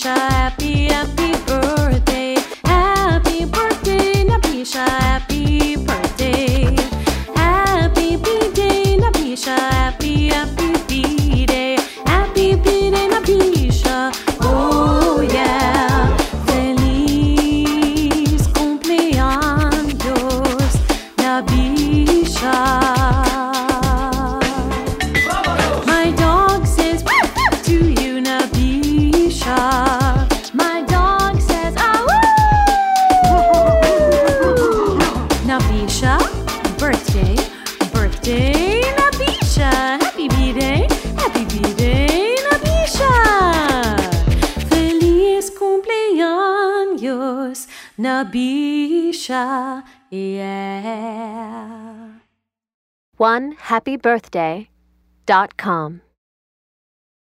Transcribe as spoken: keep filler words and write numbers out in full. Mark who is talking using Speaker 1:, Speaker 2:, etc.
Speaker 1: Nabisha, happy, happy birthday. Happy birthday, Nabisha, happy birthday. Happy B-Day, Nabisha, happy, happy B-Day. Happy B-Day, Nabisha, oh yeah. Feliz cumpleaños, Nabisha. My dog says to you, Nabisha. My dog says, ah, woo! Nabisha, birthday, birthday, Nabisha. Happy B-Day, happy B-Day, Nabisha. Feliz cumpleaños, Nabisha, yeah.
Speaker 2: one happy birthday dot com